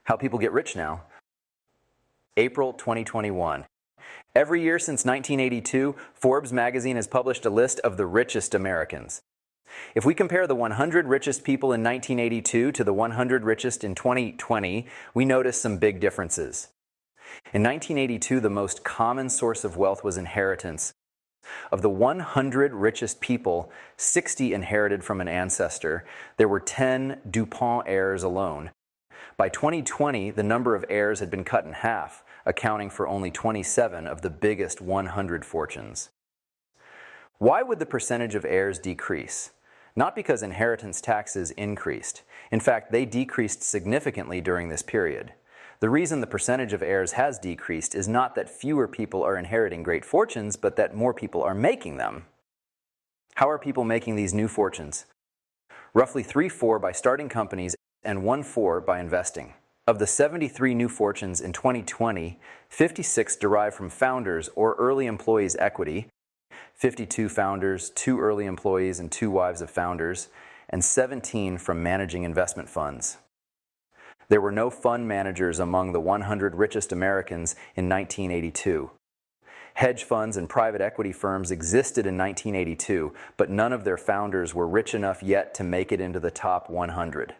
How people get rich now. April 2021. Every year since 1982, Forbes magazine has published a list of the richest Americans. If we compare the 100 richest people in 1982 to the 100 richest in 2020, we notice some big differences. In 1982, the most common source of wealth was inheritance. Of the 100 richest people, 60 inherited from an ancestor. There were 10 DuPont heirs alone. By 2020, the number of heirs had been cut in half, accounting for only 27 of the biggest 100 fortunes. Why would the percentage of heirs decrease? Not because inheritance taxes increased. In fact, they decreased significantly during this period. The reason the percentage of heirs has decreased is not that fewer people are inheriting great fortunes, but that more people are making them. How are people making these new fortunes? Roughly 3/4 by starting companies and 1/4 by investing. Of the 73 new fortunes in 2020, 56 derive from founders or early employees' equity, 52 founders, 2 early employees and 2 wives of founders, and 17 from managing investment funds. There were no fund managers among the 100 richest Americans in 1982. Hedge funds and private equity firms existed in 1982, but none of their founders were rich enough yet to make it into the top 100.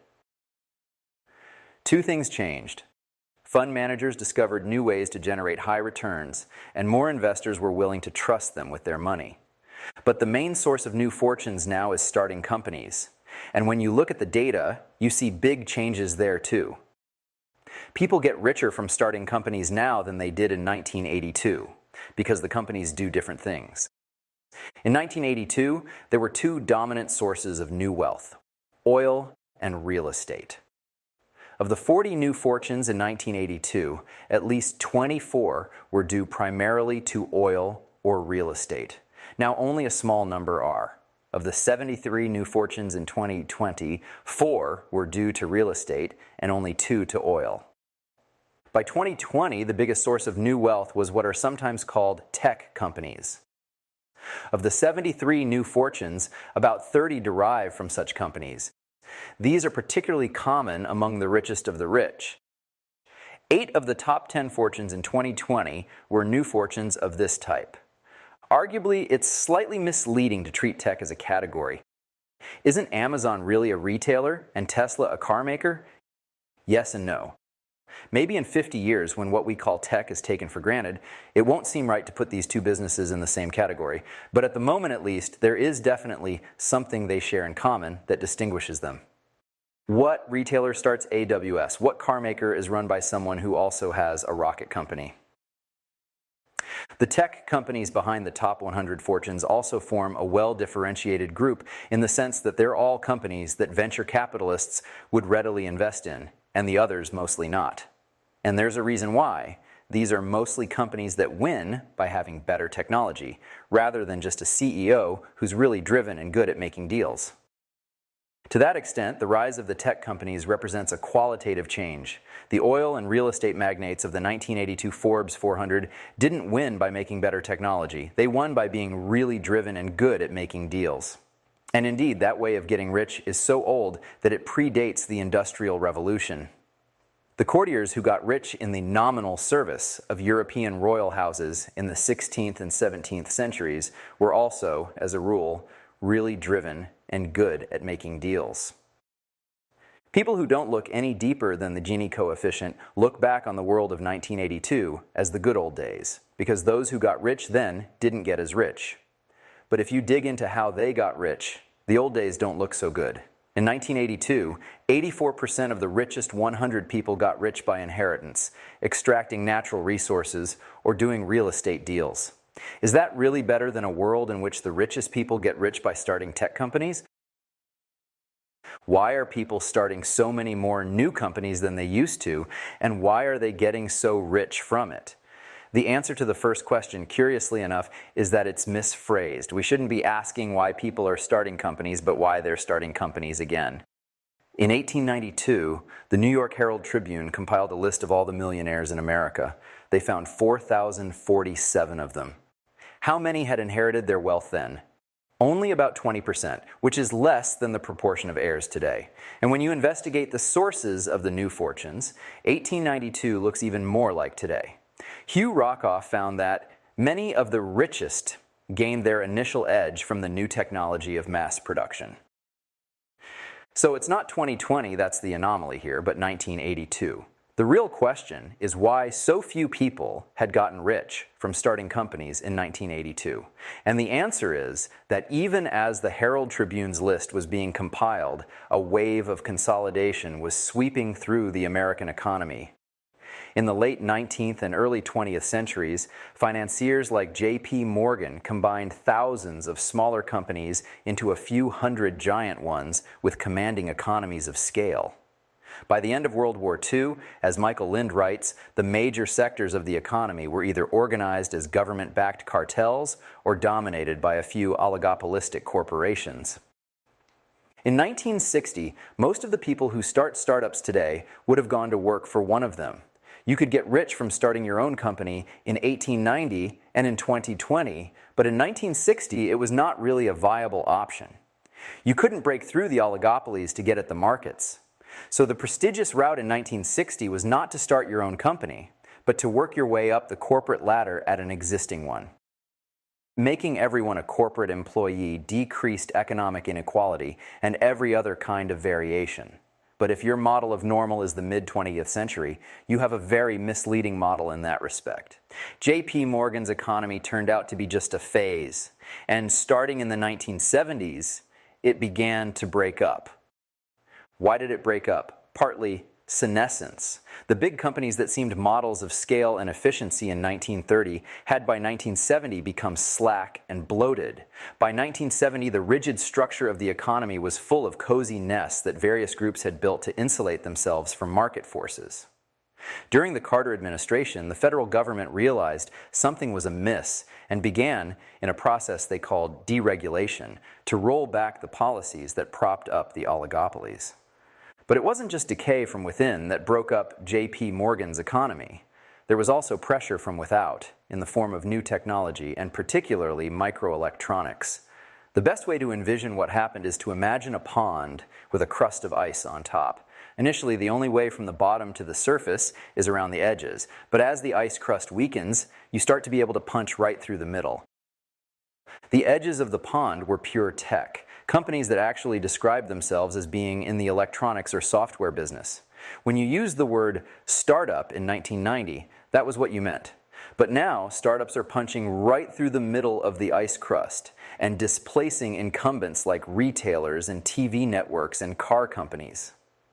Two things changed. Fund managers discovered new ways to generate high returns, and more investors were willing to trust them with their money. But the main source of new fortunes now is starting companies. And when you look at the data, you see big changes there too. People get richer from starting companies now than they did in 1982, because the companies do different things. In 1982, there were 2 dominant sources of new wealth: oil and real estate. Of the 40 new fortunes in 1982, at least 24 were due primarily to oil or real estate. Now only a small number are. Of the 73 new fortunes in 2020, 4 were due to real estate and only 2 to oil. By 2020, the biggest source of new wealth was what are sometimes called tech companies. Of the 73 new fortunes, about 30 derive from such companies. These are particularly common among the richest of the rich. 8 of the top 10 fortunes in 2020 were new fortunes of this type. Arguably, it's slightly misleading to treat tech as a category. Isn't Amazon really a retailer and Tesla a car maker? Yes and no. Maybe in 50 years, when what we call tech is taken for granted, it won't seem right to put these 2 businesses in the same category. But at the moment at least, there is definitely something they share in common that distinguishes them. What retailer starts AWS? What car maker is run by someone who also has a rocket company? The tech companies behind the top 100 fortunes also form a well-differentiated group in the sense that they're all companies that venture capitalists would readily invest in, and the others mostly not. And there's a reason why. These are mostly companies that win by having better technology, rather than just a CEO who's really driven and good at making deals. To that extent, the rise of the tech companies represents a qualitative change. The oil and real estate magnates of the 1982 Forbes 400 didn't win by making better technology. They won by being really driven and good at making deals. And indeed, that way of getting rich is so old that it predates the Industrial Revolution. The courtiers who got rich in the nominal service of European royal houses in the 16th and 17th centuries were also, as a rule, really driven and good at making deals. People who don't look any deeper than the Gini coefficient look back on the world of 1982 as the good old days, because those who got rich then didn't get as rich. But if you dig into how they got rich, the old days don't look so good. In 1982, 84% of the richest 100 people got rich by inheritance, extracting natural resources, or doing real estate deals. Is that really better than a world in which the richest people get rich by starting tech companies? Why are people starting so many more new companies than they used to, and why are they getting so rich from it? The answer to the first question, curiously enough, is that it's misphrased. We shouldn't be asking why people are starting companies, but why they're starting companies again. In 1892, the New York Herald Tribune compiled a list of all the millionaires in America. They found 4,047 of them. How many had inherited their wealth then? Only about 20%, which is less than the proportion of heirs today. And when you investigate the sources of the new fortunes, 1892 looks even more like today. Hugh Rockoff found that many of the richest gained their initial edge from the new technology of mass production. So it's not 2020 that's the anomaly here, but 1982. The real question is why so few people had gotten rich from starting companies in 1982. And the answer is that even as the Herald Tribune's list was being compiled, a wave of consolidation was sweeping through the American economy. In the late 19th and early 20th centuries, financiers like J.P. Morgan combined thousands of smaller companies into a few hundred giant ones with commanding economies of scale. By the end of World War II, as Michael Lind writes, the major sectors of the economy were either organized as government-backed cartels or dominated by a few oligopolistic corporations. In 1960, most of the people who start startups today would have gone to work for one of them. You could get rich from starting your own company in 1890 and in 2020, but in 1960 it was not really a viable option. You couldn't break through the oligopolies to get at the markets. So the prestigious route in 1960 was not to start your own company, but to work your way up the corporate ladder at an existing one. Making everyone a corporate employee decreased economic inequality and every other kind of variation. But if your model of normal is the mid-20th century, you have a very misleading model in that respect. J.P. Morgan's economy turned out to be just a phase, and starting in the 1970s, it began to break up. Why did it break up? Partly senescence. The big companies that seemed models of scale and efficiency in 1930 had by 1970 become slack and bloated. By 1970, the rigid structure of the economy was full of cozy nests that various groups had built to insulate themselves from market forces. During the Carter administration, the federal government realized something was amiss and began, in a process they called deregulation, to roll back the policies that propped up the oligopolies. But it wasn't just decay from within that broke up J.P. Morgan's economy. There was also pressure from without, in the form of new technology, and particularly microelectronics. The best way to envision what happened is to imagine a pond with a crust of ice on top. Initially, the only way from the bottom to the surface is around the edges, but as the ice crust weakens, you start to be able to punch right through the middle. The edges of the pond were pure tech, companies that actually described themselves as being in the electronics or software business. When you used the word startup in 1990, that was what you meant. But now, startups are punching right through the middle of the ice crust and displacing incumbents like retailers and TV networks and car companies.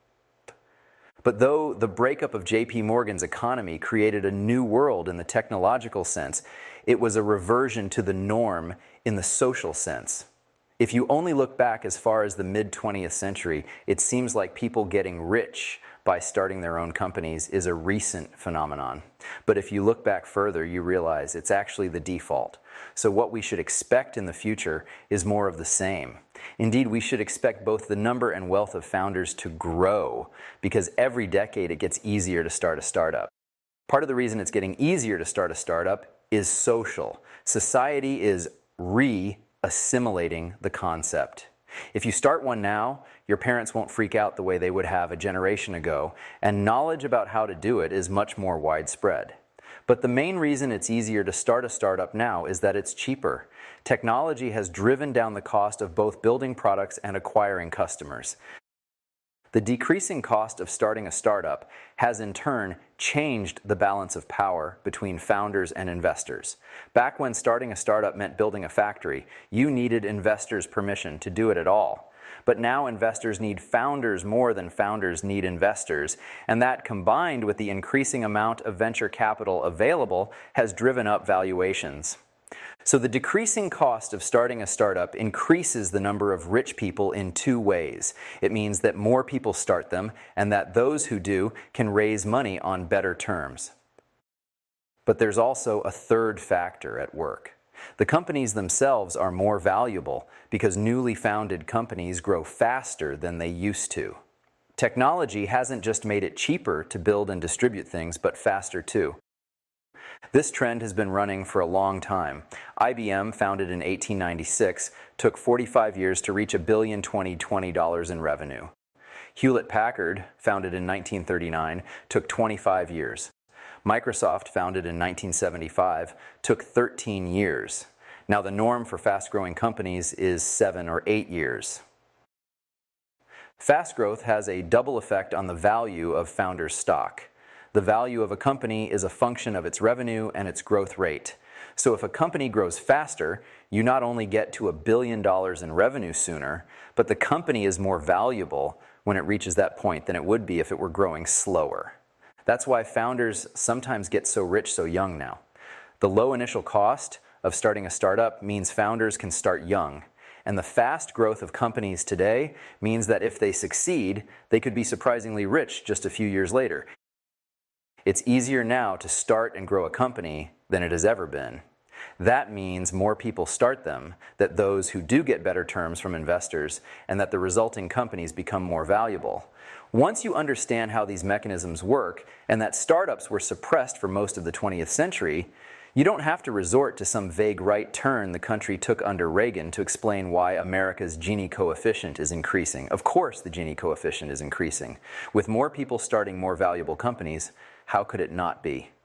But though the breakup of J.P. Morgan's economy created a new world in the technological sense, it was a reversion to the norm in the social sense. If you only look back as far as the mid-20th century, it seems like people getting rich by starting their own companies is a recent phenomenon. But if you look back further, you realize it's actually the default. So what we should expect in the future is more of the same. Indeed, we should expect both the number and wealth of founders to grow, because every decade it gets easier to start a startup. Part of the reason it's getting easier to start a startup is social. Society is assimilating the concept. If you start one now, your parents won't freak out the way they would have a generation ago, and knowledge about how to do it is much more widespread. But the main reason it's easier to start a startup now is that it's cheaper. Technology has driven down the cost of both building products and acquiring customers. The decreasing cost of starting a startup has in turn changed the balance of power between founders and investors. Back when starting a startup meant building a factory, you needed investors' permission to do it at all. But now investors need founders more than founders need investors, and that combined with the increasing amount of venture capital available has driven up valuations. So the decreasing cost of starting a startup increases the number of rich people in two ways. It means that more people start them, and that those who do can raise money on better terms. But there's also a third factor at work. The companies themselves are more valuable because newly founded companies grow faster than they used to. Technology hasn't just made it cheaper to build and distribute things, but faster too. This trend has been running for a long time. IBM, founded in 1896, took 45 years to reach $1,020,000,020 in revenue. Hewlett-Packard, founded in 1939, took 25 years. Microsoft, founded in 1975, took 13 years. Now the norm for fast-growing companies is 7 or 8 years. Fast growth has a double effect on the value of founders' stock. The value of a company is a function of its revenue and its growth rate. So if a company grows faster, you not only get to $1 billion in revenue sooner, but the company is more valuable when it reaches that point than it would be if it were growing slower. That's why founders sometimes get so rich so young now. The low initial cost of starting a startup means founders can start young. And the fast growth of companies today means that if they succeed, they could be surprisingly rich just a few years later. It's easier now to start and grow a company than it has ever been. That means more people start them, that those who do get better terms from investors, and that the resulting companies become more valuable. Once you understand how these mechanisms work, and that startups were suppressed for most of the 20th century, you don't have to resort to some vague right turn the country took under Reagan to explain why America's Gini coefficient is increasing. Of course the Gini coefficient is increasing. With more people starting more valuable companies, how could it not be?